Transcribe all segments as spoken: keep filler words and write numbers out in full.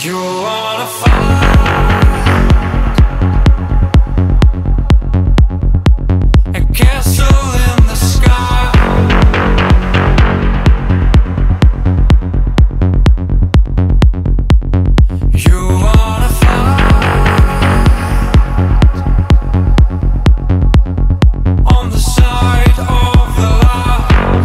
You wanna fight a castle in the sky. You wanna fight on the side of the light.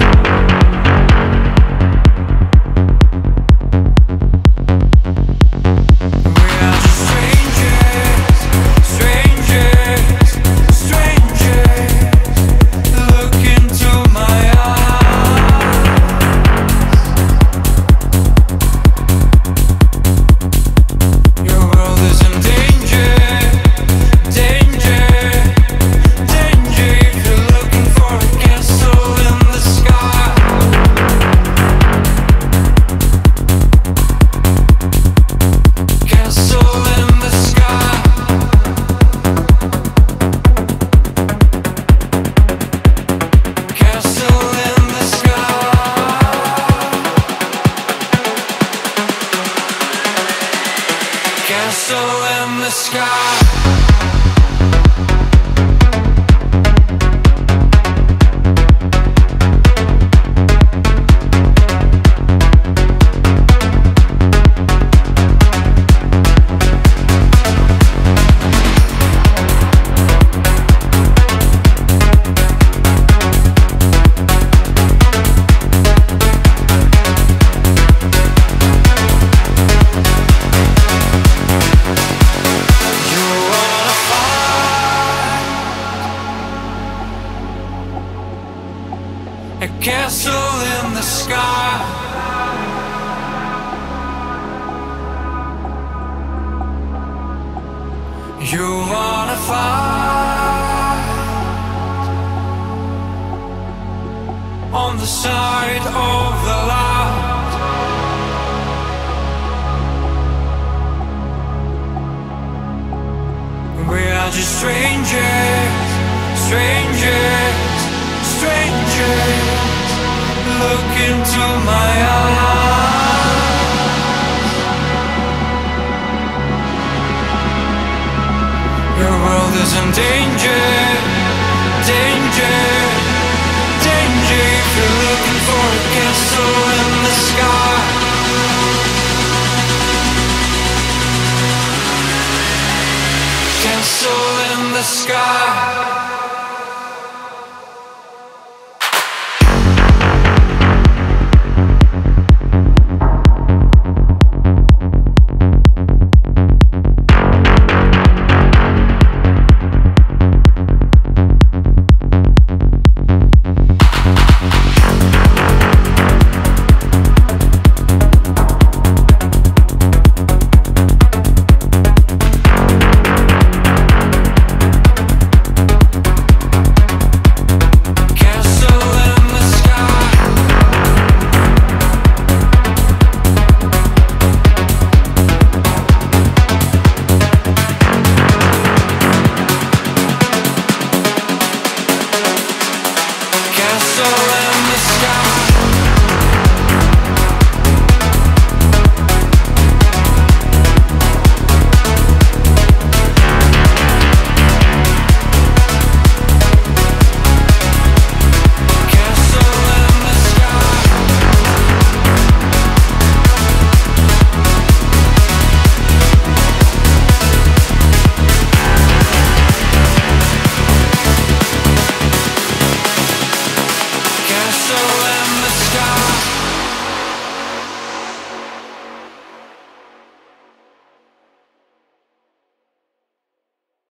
Castle in the sky. A castle in the sky. You wanna fight on the side of the light. We are just strangers, strangers, strangers. Look into my eyes. Your world is in danger, danger, danger. If you're looking for a castle in the sky, castle in the sky.